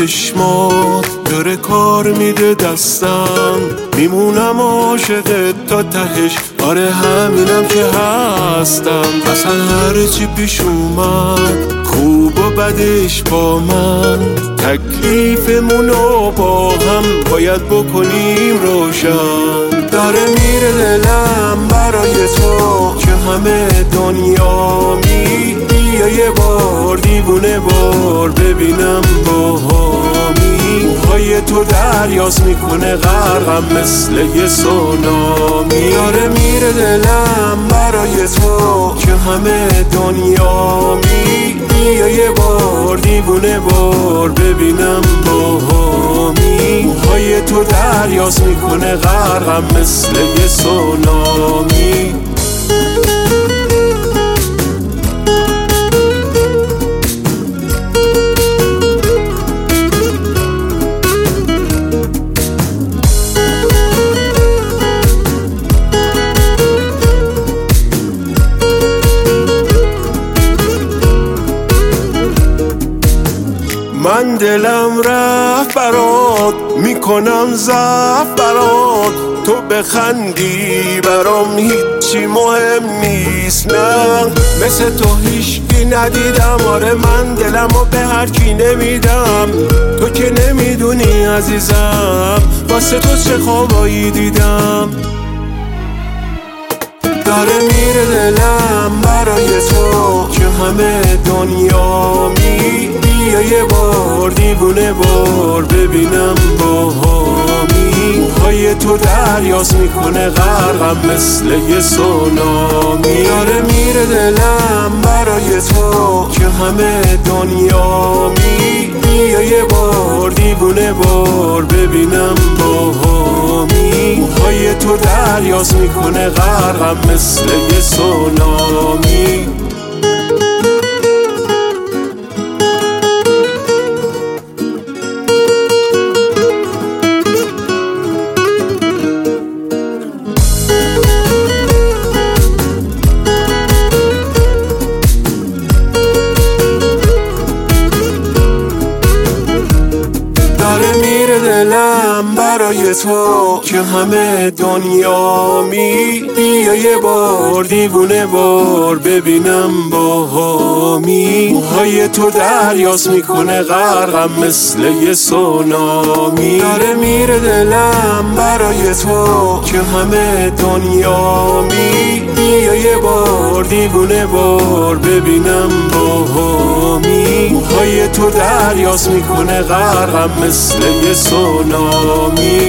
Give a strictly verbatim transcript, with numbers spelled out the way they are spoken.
چشمات داره کار میده دستم، میمونم عاشقت تا تهش، آره همینم که هستم. اصلا هر چی پیش اومد خوب و بدش با من، تکلیفمونو با هم باید بکنیم روشن. داره میره دلم برای تو که همه دنیا می، بیا یه بار دیوونه بار ببینم با همی. موهای تو دریاز میکنه غرقم مثل یه سونامی. داره میره دلم برای تو که همه دنیا می، بیا یه بار دیوونه بار ببینم با همی. موهای تو دریاز میکنه غرقم مثل یه سونامی. من دلم رفت برات، میکنم ضعف برات، تو بخندی برام هیچی مهم نیست. نه مثل تو هیچکی ندیدم، آره من دلمو به هر کی نمیدم. تو که نمیدونی عزیزم واسه تو چه خوابایی دیدم. داره میره دلم برای تو که همه دنیا می، بیا یه بار دیوونه بار ببینم با همی. موهای تو دریاز میکنه غرقم مثل یه سونامی. داره میره دلم برای تو که همه دنیا می، بیا یه بار دیوونه بار ببینم با همی. موهای تو دریاز میکنه غرقم مثل یه سونامی. دلم برای تو که همه دنیا می، بیا یه بار دیوونه بار ببینم با همی. موهای تو دریاز میکنه غرقم مثل یه سونامی. داره میره دلم برای تو که همه دنیا می، بیا یه بار دیوونه بار ببینم با همی. موهای تو دریاز میکنه غرقم مثل یه سونامی.